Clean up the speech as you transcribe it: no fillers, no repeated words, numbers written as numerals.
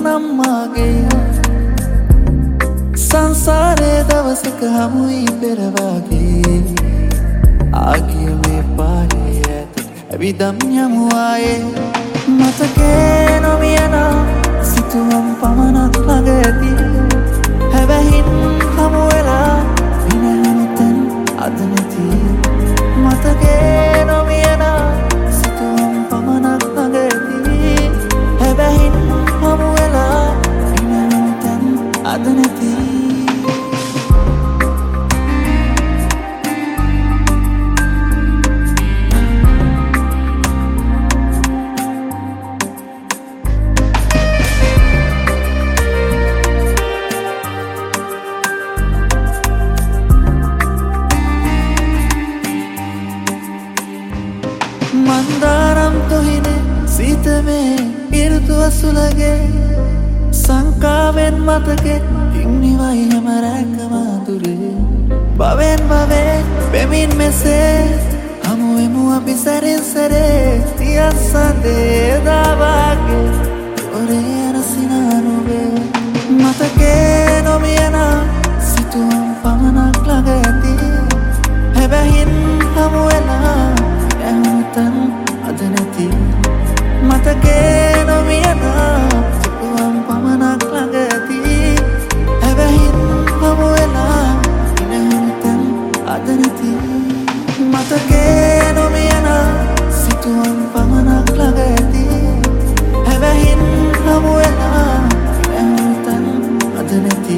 නම් මාගේ සංසාරේ දවසක හමුයි පෙර වගේ ආගිය මේ පාරේ ඇත ඇවිදම් යමු ආයේ මතකේ නොමියන සිතුවම් පමණක් ළඟ ඇති හැබැයින් හමු වෙලා විනයනතෙන් අද නැති මතකේ නොමියන සිතුවම් පමණක් ළඟ ඇති හැබැයින් හමු වෙලා විනයනතෙන් අද නැති मंदारम तुहिने सीते में इर्तु असुलगे संकावेन मतके इंगनिवाई हमारा कमादुरे बावेन बावे बेमिन में से हमुए मुआ बिसरे सरे तिया संदे दावागे ओरे अरसिनानुगे मतके नोमियना सितुम पमना लगती है बहिन हमुएला අද නැති මතකේ නොමියන සිතුවම් පමණක් ළඟ ඇති හැබැයින් හමු වෙලා ඉනහුතන් අද නැති මතකේ නොමියන සිතුවම් පමණක් ළඟ ඇති හැබැයින් හමු වෙලා ඉනහුතන් අද නැති